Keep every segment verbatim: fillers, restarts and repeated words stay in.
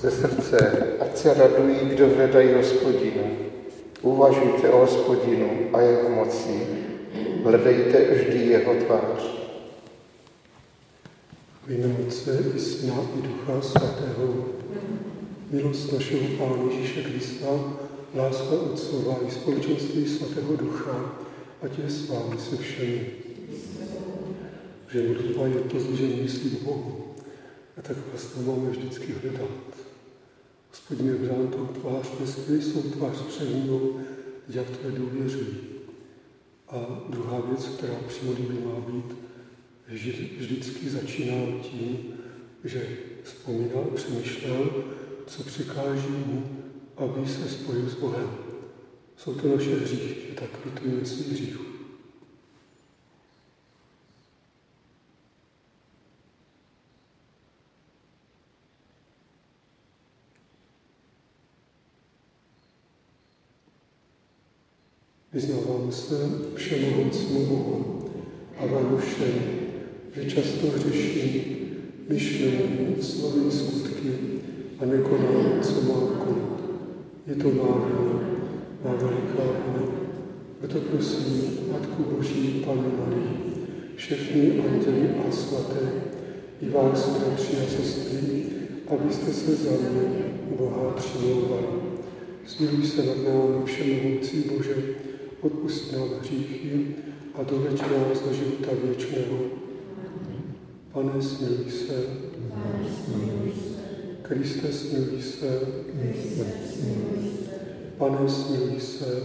Ze srdce, ať se radují, kdo hledají Hospodina. Uvažujte o Hospodinu a jeho moci. Hledejte vždy jeho tvář. V jménu Otce i Syna i Ducha Svatého. Milost našeho Pána Ježíše Krista, láska Otcova i společenství Svatého Ducha, ať je s vámi se všemi. Že modlitba je to zbližení myslí k Bohu, a tak vás to máme vždycky hledat. Hospodine, vřám tou tvář, neskrý svou tvář před mnou, já v tvé důvěřuji. A druhá věc, která při modlitbě má být, že vždycky začínám tím, že vzpomínal, přemýšlel, co přikáží mu, aby se spojil s Bohem. Jsou to naše hříchy, že tak litujeme svých hříchů. Vyznáváme se všemohoucímu Bohu a vám všem, že často hřeším myšlením, slovy, skutky a nekonám, co mám konat. Je to má vina, má veliká vina. Proto prosím Matku Boží, Pannu Marii, všechny anděli a svaté, i vás, bratři a sestry, abyste se za mě Boha přimlouvali. Smiluj se nad námi, všemohoucí Bože, odpusť nám hříchy a doveď nás do života věčného. Pane, smiluj se. Kriste, smiluj se. Pane, smiluj se.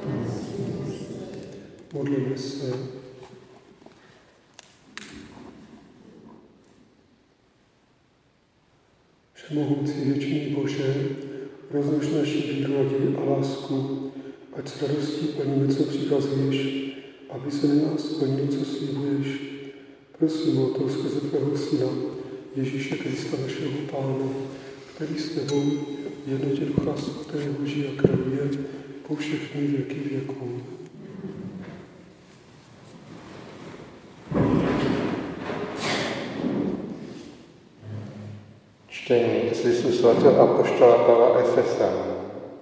Modlíme se. Všemohoucí věčný Bože, roznož naši víru, naději a lásku, ať s radostí plníme, co přikazuješ, aby se na nás splnilo, co slibuješ. Prosím o to skrze tvého Syna, Ježíše Krista, našeho Pána, který s tebou v jednotě Ducha Svatého žije a králuje po všechny věky věků. Čtení z listu svatého apoštola Pavla Efesanům.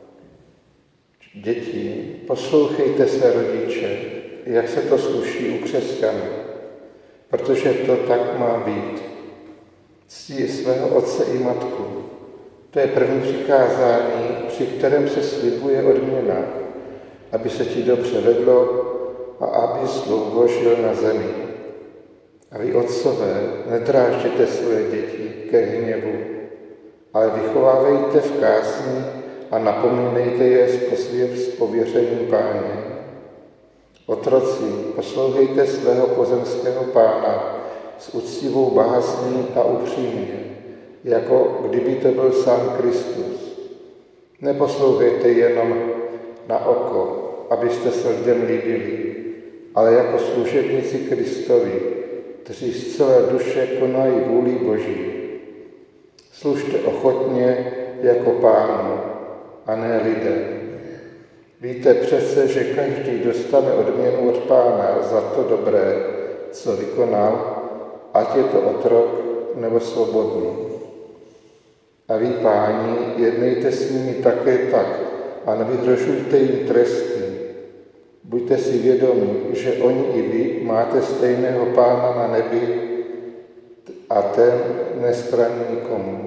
Děti, poslouchejte své rodiče, jak se to sluší u křesťanů, protože to tak má být. Ctí svého otce i matku. To je první přikázání, při kterém se slibuje odměna, aby se ti dobře vedlo a aby dlouho žil na zemi. A vy, otcové, nedrážděte své děti ke hněvu, ale vychovávejte v kázni a napomínejte je s pověřením Páně. Otroci, poslouchejte svého pozemského pána s úctivou bázní a upřímně, jako kdyby to byl sám Kristus. Neposlouchejte jenom na oko, abyste se lidem líbili, ale jako služebníci Kristovi, kteří z celé duše konají vůli Boží. Služte ochotně jako Pánu a ne lidem. Víte přece, že každý dostane odměnu od Pána za to dobré, co vykonal, ať je to otrok nebo svobodný. A vy, páni, jednejte s nimi také tak a nevyhrožujte jim tresty. Buďte si vědomi, že oni i vy máte stejného Pána na nebi a ten nestraní nikomu.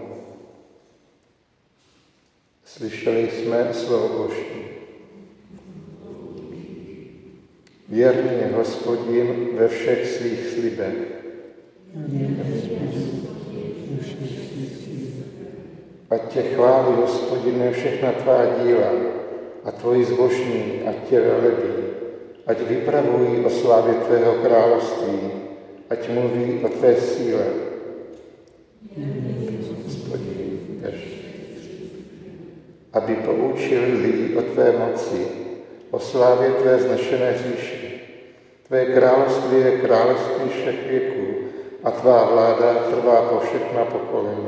Slyšeli jsme slovo Boží. Věrný je Hospodin ve všech svých slibech. Ať tě chválí, Hospodine, všechna tvá díla a tvoji zbožní, ať tě velebí. Ať vypravují o slávě tvého království, ať mluví o tvé síle. Hospodin, aby poučili lidi o tvé moci, o slávě tvé znešené říše. Tvé království je království všech věků a tvá vláda trvá po všechna pokolení.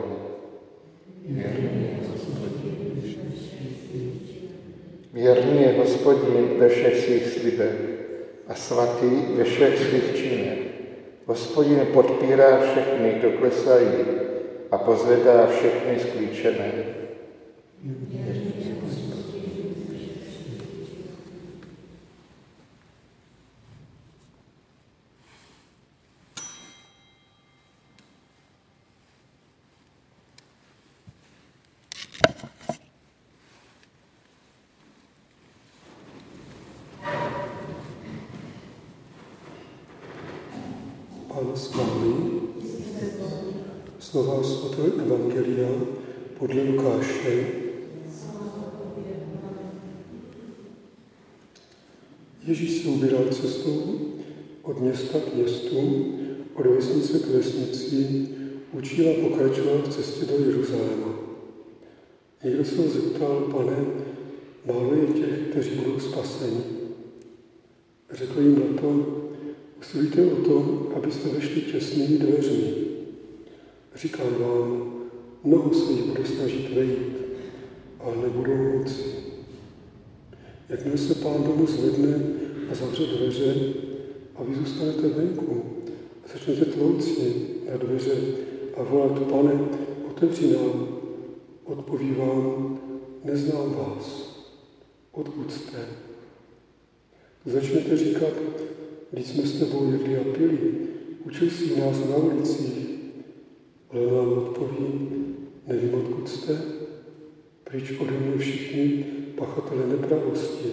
Věrný je Hospodin ve všech svých slibech a svatý ve všech svých činech. Hospodin podpírá všechny, kdo klesají, a pozvedá všechny sklíčené. Pán s vámi, slova svatého Evangelia podle Lukáše. Ježíš se ubíral cestou od města k městu, od vesnice k vesnici, učil a pokračoval v cestě do Jeruzaléma. Někdo se ho zeptal: Pane, málo je těch, kteří budou spaseni? Řekl jim na to: usilujte o to, abyste vešli těsnými dveřmi. Říkám vám, mnoho se jich bude snažit vejít, ale nebudou moci. Jakmile se Pán domu zvedne a zavře dveře a vy zůstanete venku a začnete tlouci na dveře a volat: Pane, otevři nám, odpoví vám: neznám vás, odkud jste? Začnete říkat: když jsme s tebou jedli a pili, učil jsi nás na ulicích, ale nám odpoví: nevím, odkud jste, pryč ode mě všichni pachatelé nepravosti.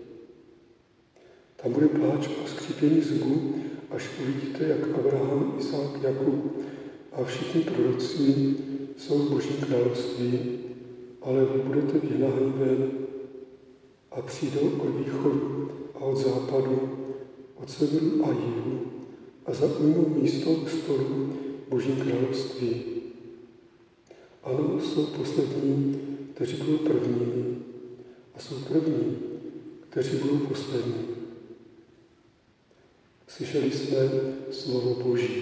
Tam bude pláč a skřípění zubů, až uvidíte, jak Abraham, Izák, Jakub a všichni proroci jsou v Božím království, ale vy budete vyhnáni ven a přijdou od východu a od západu, od severu a jihu a zaujmou místo u stolu v Božím království. Ano, jsou poslední, kteří budou prvními, a jsou první, kteří budou poslední. Slyšeli jsme slovo Boží.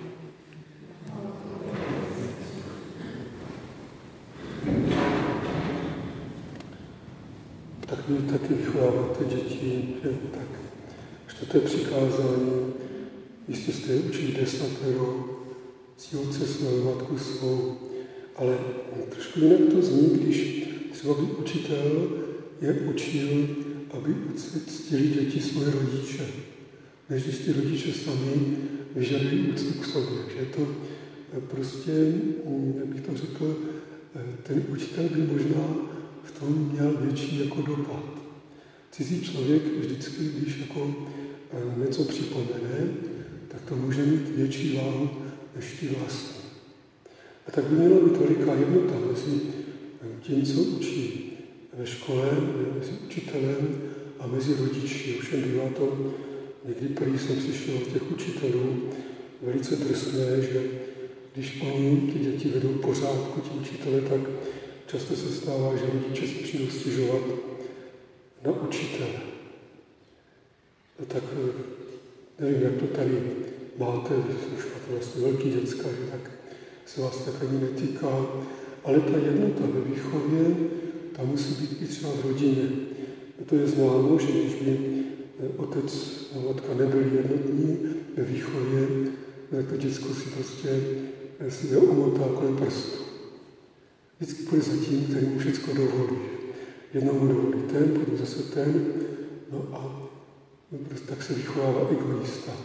Tak vy taky vychováváte děti, že tak. Čtvrté přikázání, jistě jste je učili desatero, cti otce svého, matku svou, ale trošku jinak to zní, když třeba by učitel je učil, aby ctili děti svoje rodiče, než když ty rodiče sami vyžadují úctu k sobě. Že to prostě, jak bych to řekl, ten učitel by možná v tom měl větší jako dopad. Cizí člověk vždycky, když jako něco připomene, tak to může mít větší váhu než ty vlastní. A tak by měla být veliká jednota mezi tím, co učí ve škole, mezi učitelem a mezi rodiči. Ovšem bývá to, někdy prý jsem slyšel od těch učitelů, velice drsné, že když oni ty děti vedou pořádku, ti učitele, tak často se stává, že rodiče si přijdou stěžovat na učitele. No tak nevím, jak to tady máte, už máte vlastně velký děcka, že tak se vás tak ani netýká, ale ta jednota ve výchově, ta musí být i třeba v rodině. To je známo, že když by otec a matka nebyli jednotní ve výchově, tak to děcko si prostě si je omotá kolem prstu. Vždycky půjde za tím, který mu všechno dovolí. Jednomu dovolí ten, potom zase ten, no a prostě tak se vychovává egoista.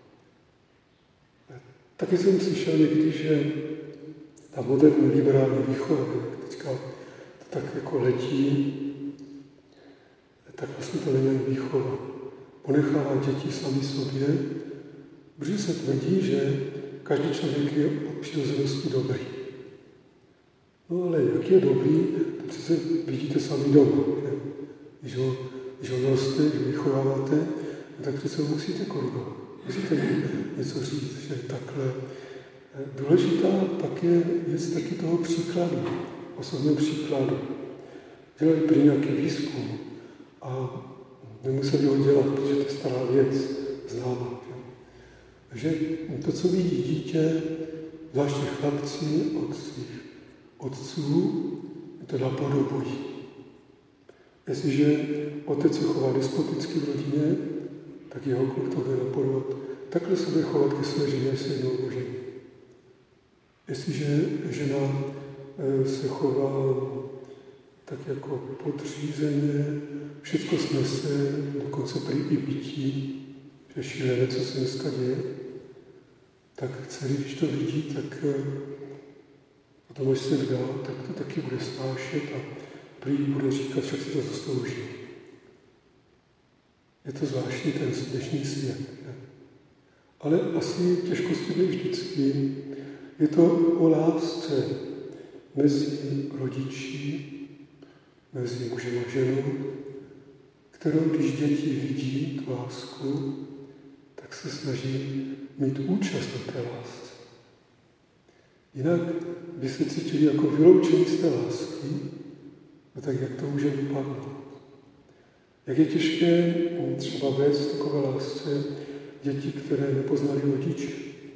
Taky jsem slyšel někdy, že ta moderní liberální výchova, jak teďka to tak jako letí, tak vlastně to není výchova. Ponechává děti sami sobě, protože se tvrdí, že každý člověk je od přirozenosti dobrý. No ale jak je dobrý, to přece vidíte sami doma. Že? Když ho, když ho roste, když ho vychováváte, tak přece ho musíte korigovat. Musíte něco říct, že takhle. Důležitá pak je věc taky toho příkladu, osobního příkladu. Dělali prý nějaký výzkum a nemuseli ho dělat, protože to je stará věc, známá. Takže to, co vidí dítě, zvláště chlapci od svých otců, to napodobují. Jestliže otec se chová despoticky v rodině, tak jeho kluk to bude napodobovat. Takhle se bude chovat ke své ženě, se jednou ožení. Jestliže žena se chová tak jako podřízeně, všechno snese, dokonce prý i bytí, že šílené, co se dneska děje, tak dcery, když to vidí, tak potom, až se vdá, tak to taky bude snášet a prý bude říkat, že si to zaslouží. Je to zvláštní ten dnešní svět. Ne? Ale asi těžkosti byly vždycky. Je to o lásce mezi rodiči, mezi mužem a ženou, kterou, když děti vidí tu lásku, tak se snaží mít účast na té lásce. Jinak by se cítili jako vyloučení z té lásky, no tak jak to může vypadnout? Jak je těžké třeba vést takové lásce děti, které nepoznali rodiče.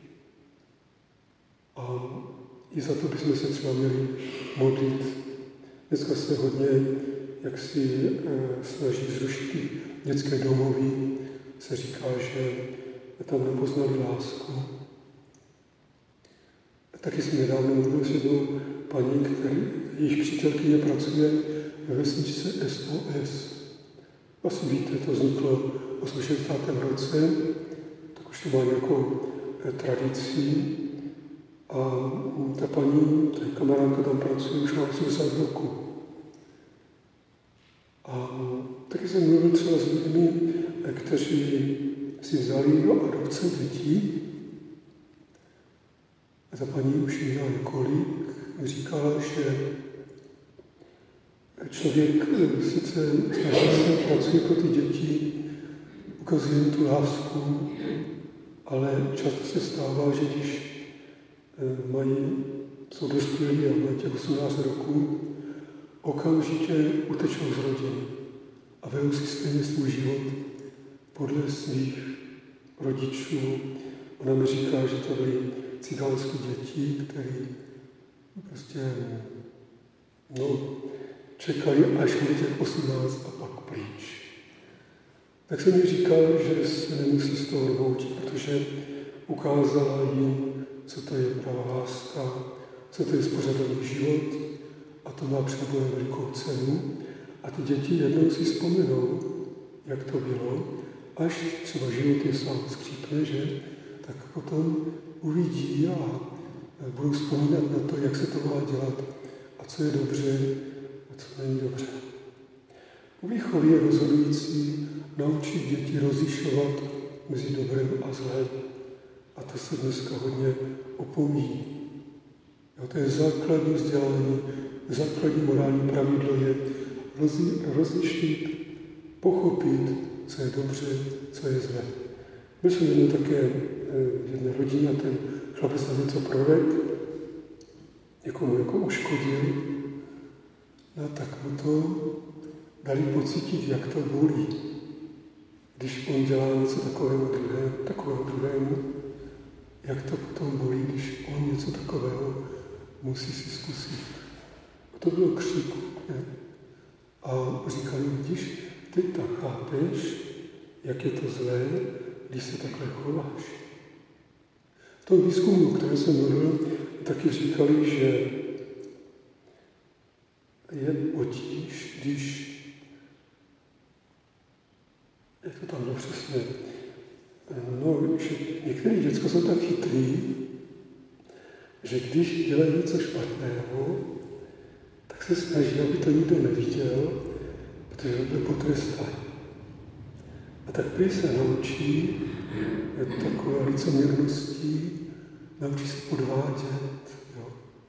A i za to bychom se třeba měli modlit. Dneska se hodně, jak si e, snaží zrušit ty dětské domovy, se říká, že tam nepoznali lásku. Taky jsme nedávno mluvili s jednou paní, který, jejich přítelkyně pracuje ve vesničce S O S. Asi víte, to vzniklo v šedesátém osmém roce, tak už to má nějakou eh, tradici. A ta paní, ta kamarádka tam pracuje už má osmdesát roku. A taky jsem mluvil třeba s lidmi, eh, kteří si vzali do adopce dětí. A ta paní už měla několik, říkala, že člověk sice snaží se, pracuje pro ty děti, ukazuje jim tu lásku, ale často se stává, že když mají, jsou dospělí a mají těch osmnáct roků, okamžitě utečou z rodiny a vedou si stejně svůj život podle svých rodičů. Ona mi říká, že to byly cigánské děti, které prostě no, čekali, až bude těch osmnáct a pak pryč. Tak jsem mi říkal, že se nemusí z toho odvoutit, protože ukázala jim, co to je pravá láska, co to je spořádaný život a to má před sebou velikou cenu. A ty děti jednou si vzpomenou, jak to bylo, až třeba život je sám skřípne, že, tak potom uvidí a budou vzpomínat na to, jak se to má dělat a co je dobře a co není dobře. U výchovy je rozhodující naučit děti rozlišovat mezi dobrem a zlem. A to se dneska hodně opomíjí. Jo, to je základní vzdělání, základní morální pravidlo je rozlišit, pochopit, co je dobře, co je zlé. Byl jsem jednou také v jedné rodině a ten chlapec tam něco provedl, někomu jako uškodil, no tak mu to dali pocítit, jak to bolí, když on dělá něco takového druhému, takového druhému, jak to potom bolí, když on něco takového musí si zkusit. A to bylo křiku. Ne? A říkali, vidíš, ty tak chápeš, jak je to zlé, když se takhle chováš. V tom výzkumu, o kterém jsem mluvil, taky říkali, že je potíž, když, jak to tam bylo přesně, no, že některé děcka jsou tak chytrý, že když dělají něco špatného, tak se snaží, aby to nikdo neviděl, protože to bude potrestaný. A tak prý se naučí takové licoměrností, naučí se podvádět. Jo.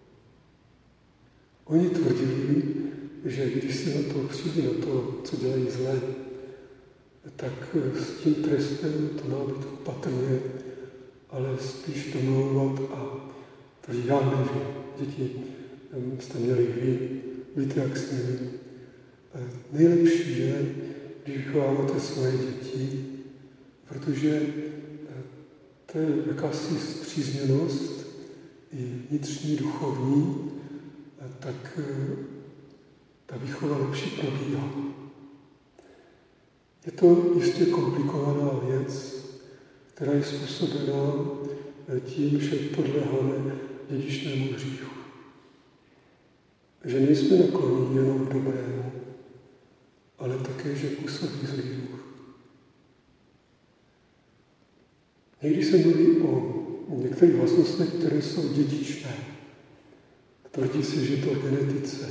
Oni tvrdili, že když se na to přijde, na to, co dělají zlé, tak s tím trestem to má být opatrně, ale spíš domlouvat a to já nevím. Děti jste měli vy, víte, jak s nimi. Nejlepší je, když vychováváte svoje děti, protože to je jakási spřízněnost i vnitřní, duchovní, tak ta výchova lepší probíhá. Je to jistě komplikovaná věc, která je způsobená tím, že podléháme dědičnému hříchu. Že nejsme nakloněni jenom k dobrému, ale také, že působí zlý duch. Někdy se mluví o některých vlastnostech, které jsou dědičné. Tvrdí se, že to v genetice.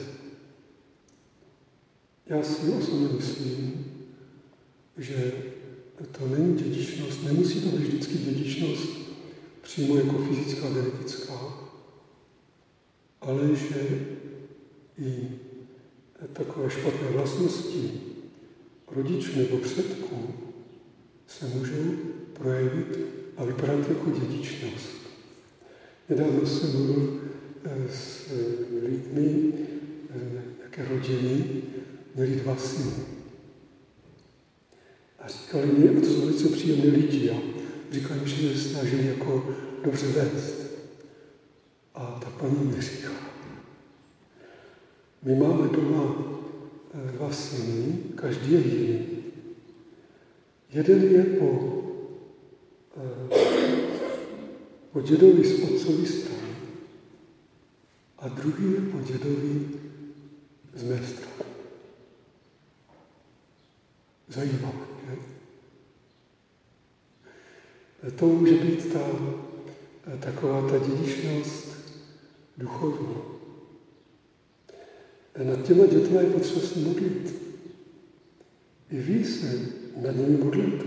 Já si osobně myslím, že to není dědičnost, nemusí to být vždycky dědičnost přímo jako fyzická, genetická, ale že i takové špatné vlastnosti rodičů nebo předků se můžou projevit a vypadat jako dědičnost. Nedávno jsem mluvil s lidmi, jaké rodiny, měli dva syny. A říkali mi, a to jsou velice příjemné lidi, a říkali mi, že se snažili jako dobře vést. A ta paní mi říká, my máme doma dva syny, každý je jiný. Jeden je po, po dědovi z otcovi strany a druhý je po dědovi z mé strany. Zajímavé, že? To může být ta, taková ta dědičnost duchovní. Nad těma dětmi je potřeba se modlit. I vy se nad nimi modlíte.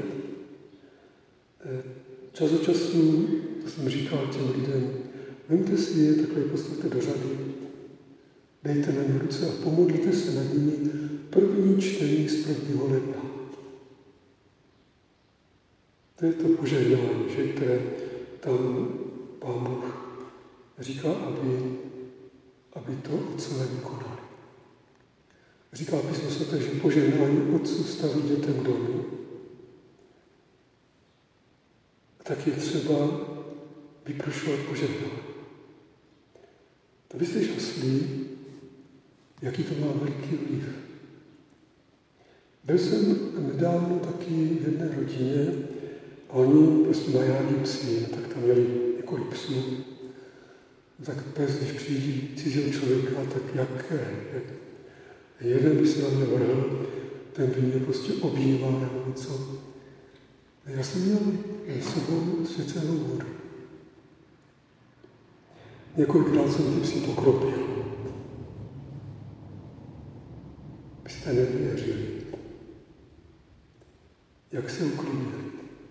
Čas od času, to jsem říkal těm lidem, vemte si je, takhle postavte do řady, dejte na ně ruce a pomodlite se nad nimi první čtení z prvního ledna. To je to požehnání, že, které tam Pán Bůh říká, aby, aby to otcové vykonali. Říká Písmo svaté, že požehnání otců staví dětem domy, tak je třeba vyprošovat požehnání. To byste šťastný, jaký to má veliký vliv. Byl jsem nedávno taky v jedné rodině a oni prostě najádí psy, tak tam měli několik psů. Tak pes, když přijde cizího člověka, tak jak jeden by se na mě vrhl, ten by mě prostě objímal nebo něco. Já jsem měl s sebou svěcenou vodu. Několikrát jsem ty psi pokropil. Byste nevěřili, jak se uklidnili.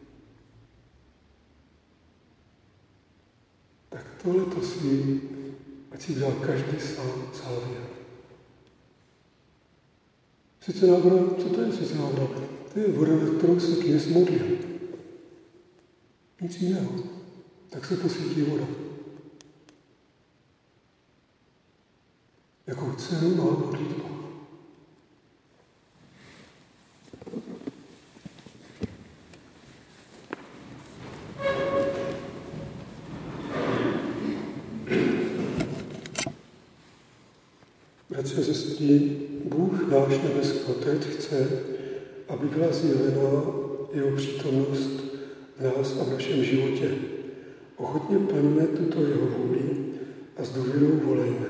Tak tohle to si, ať si vzal každý sám závěr. Svěcená voda, co to je svěcená voda? To je voda, na kterou se kněz modlil. Nic jiného. Tak se posvítí voda. Jakou cenu má modlitba? Bratři a sestry, Bůh, náš nebeský Otec, chce, aby byla zjevena jeho přítomnost v nás a v našem životě. Ochotně plníme tuto jeho vůli a s důvěrou volejme.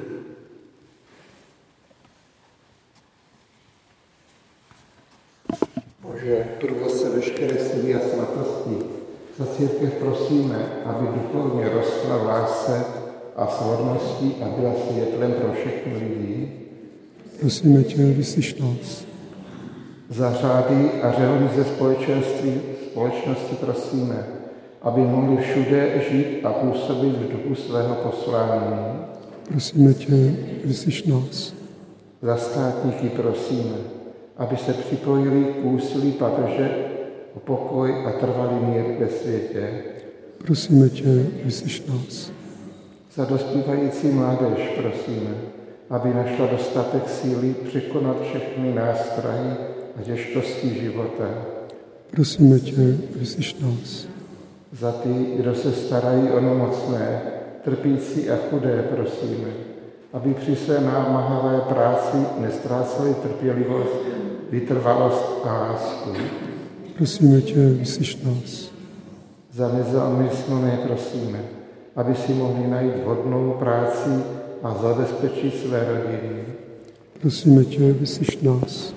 Bože, průvodce veškeré síly a svatosti, za církev prosíme, aby duchovně rostla v lásce a svornosti a byla světlem pro všechny lidi. Prosíme tě, vyslyš nás. Za řády a řehody ze společenství, společnosti prosíme, aby mohli všude žít a působit v duchu svého poslání. Prosíme tě, vyslyš nás. Za státníky prosíme, aby se připojili k úsilí papeže o pokoj a trvalý mír ve světě. Prosíme tě, vyslyš nás. Za dospívající mládež prosíme, aby našla dostatek síly překonat všechny nástrahy a těžkosti života. Prosíme tě, vyslyš nás. Za ty, kdo se starají o nemocné, trpící a chudé, prosíme, aby při své námahavé práci nestráceli trpělivost, vytrvalost a lásku. Prosíme tě, vyslyš nás. Za nezamyslné prosíme, aby si mohli najít vhodnou práci a zabezpečit své rodiny. Prosíme tě, vyslyš nás.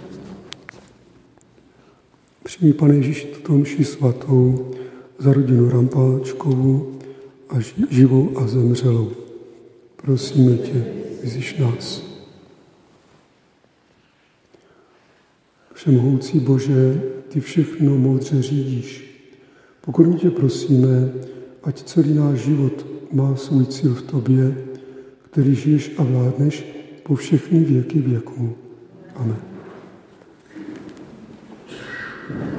Přijmi, Pane Ježíši, tuto mši svatou za rodinu Rampáčkovou a živou a zemřelou. Prosíme tě, vyslyš nás. Všemohoucí Bože, ty všechno moudře řídíš. Pokorně tě prosíme, ať celý náš život má svůj cíl v tobě, který žiješ a vládneš po všechny věky věků. Amen.